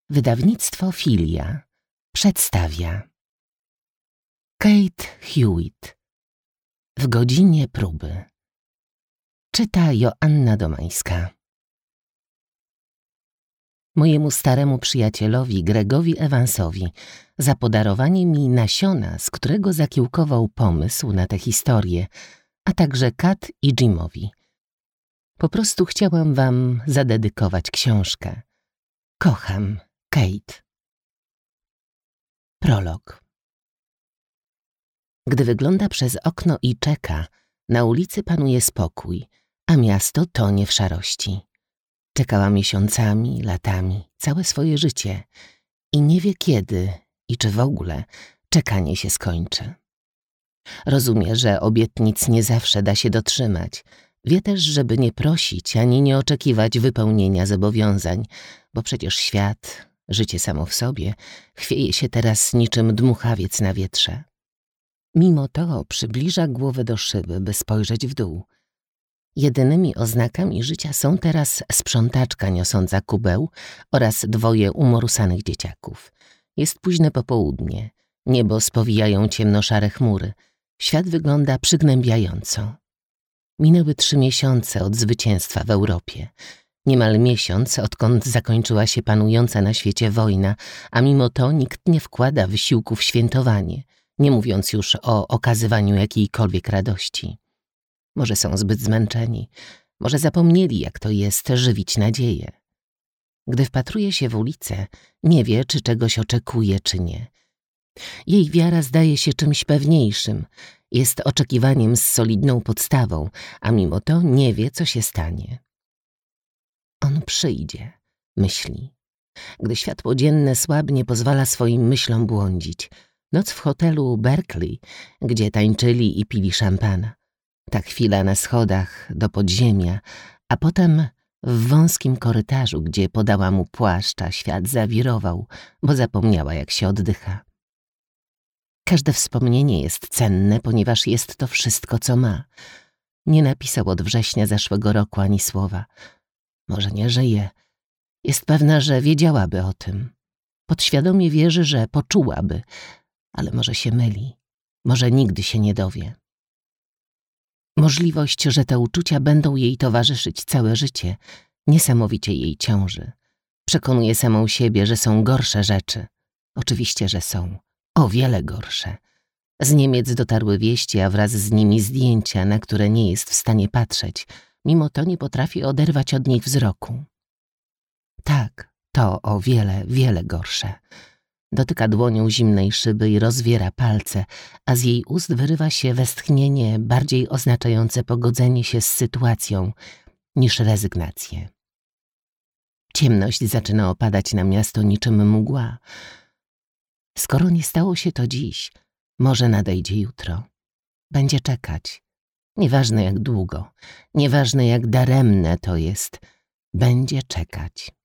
Wydawnictwo Filia przedstawia Kate Hewitt w godzinie próby. Czyta Joanna Domańska. Mojemu staremu przyjacielowi Gregowi Evansowi za podarowanie mi nasiona, z którego zakiełkował pomysł na tę historię, a także Kat i Jimowi. Po prostu chciałam wam zadedykować książkę. Kocham, Kate. Prolog. Gdy wygląda przez okno i czeka, na ulicy panuje spokój, a miasto tonie w szarości. Czekała miesiącami, latami, całe swoje życie i nie wie kiedy i czy w ogóle czekanie się skończy. Rozumie, że obietnic nie zawsze da się dotrzymać. Wie też, żeby nie prosić ani nie oczekiwać wypełnienia zobowiązań, bo przecież świat, życie samo w sobie, chwieje się teraz niczym dmuchawiec na wietrze. Mimo to przybliża głowę do szyby, by spojrzeć w dół. Jedynymi oznakami życia są teraz sprzątaczka niosąca kubeł oraz dwoje umorusanych dzieciaków. Jest późne popołudnie, niebo spowijają ciemnoszare chmury. Świat wygląda przygnębiająco. Minęły 3 miesiące od zwycięstwa w Europie. Niemal miesiąc, odkąd zakończyła się panująca na świecie wojna, a mimo to nikt nie wkłada wysiłku w świętowanie, nie mówiąc już o okazywaniu jakiejkolwiek radości. Może są zbyt zmęczeni, może zapomnieli, jak to jest żywić nadzieję. Gdy wpatruje się w ulicę, nie wie, czy czegoś oczekuje, czy nie. Jej wiara zdaje się czymś pewniejszym, jest oczekiwaniem z solidną podstawą, a mimo to nie wie, co się stanie. On przyjdzie, myśli. Gdy światło dzienne słabnie, pozwala swoim myślom błądzić. Noc w hotelu Berkeley, gdzie tańczyli i pili szampana. Ta chwila na schodach do podziemia, a potem w wąskim korytarzu, gdzie podała mu płaszcza, świat zawirował, bo zapomniała, jak się oddycha. Każde wspomnienie jest cenne, ponieważ jest to wszystko, co ma. Nie napisał od września zeszłego roku ani słowa. Może nie żyje. Jest pewna, że wiedziałaby o tym. Podświadomie wierzy, że poczułaby, ale może się myli. Może nigdy się nie dowie. Możliwość, że te uczucia będą jej towarzyszyć całe życie, niesamowicie jej ciąży. Przekonuje samą siebie, że są gorsze rzeczy. Oczywiście, że są. O wiele gorsze. Z Niemiec dotarły wieści, a wraz z nimi zdjęcia, na które nie jest w stanie patrzeć. Mimo to nie potrafi oderwać od nich wzroku. Tak, to o wiele, wiele gorsze. Dotyka dłonią zimnej szyby i rozwiera palce, a z jej ust wyrywa się westchnienie bardziej oznaczające pogodzenie się z sytuacją niż rezygnację. Ciemność zaczyna opadać na miasto niczym mgła. Skoro nie stało się to dziś, może nadejdzie jutro. Będzie czekać. Nieważne jak długo, nieważne jak daremne to jest, będzie czekać.